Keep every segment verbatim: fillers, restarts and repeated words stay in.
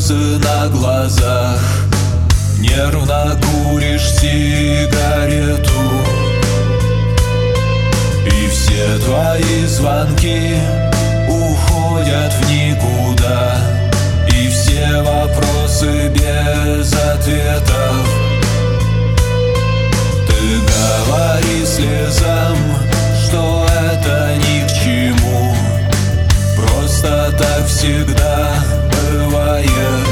слезы на глазах, нервно куришь сигарету, и все твои звонки уходят в никуда, и все вопросы без ответов. Ты говори слезам, что это ни к чему, просто так всегда бывает.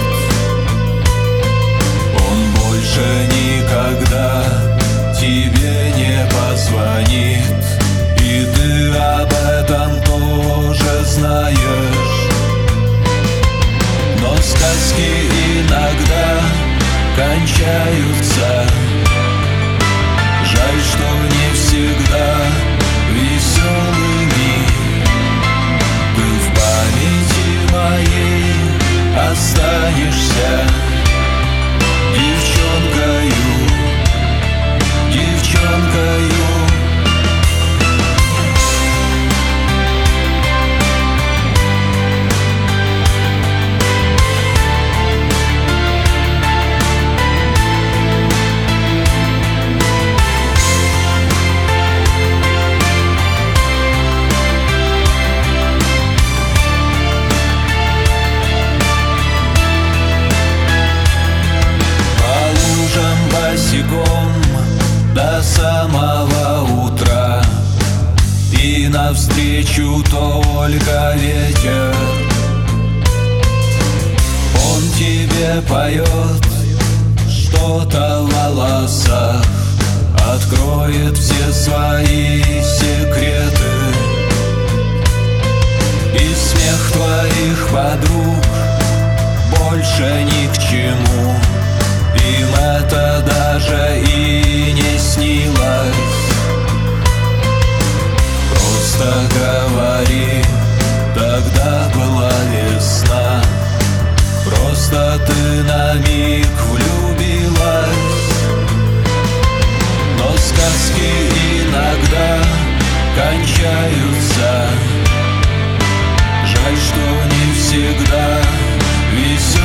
Он больше никогда тебе не позвонит, и ты об этом тоже знаешь. Но сказки иногда кончаются, жаль, что не всегда веселыми. Ты в памяти моей останешься девчонкою, девчонкою. До самого утра, и навстречу только ветер. Он тебе поет что-то в волосах, откроет все свои секреты. И смех твоих подруг больше ни к чему, им это даже и не снилось. Просто говори, тогда была весна, просто ты на миг влюбилась. Но сказки иногда кончаются, жаль, что не всегда веселые.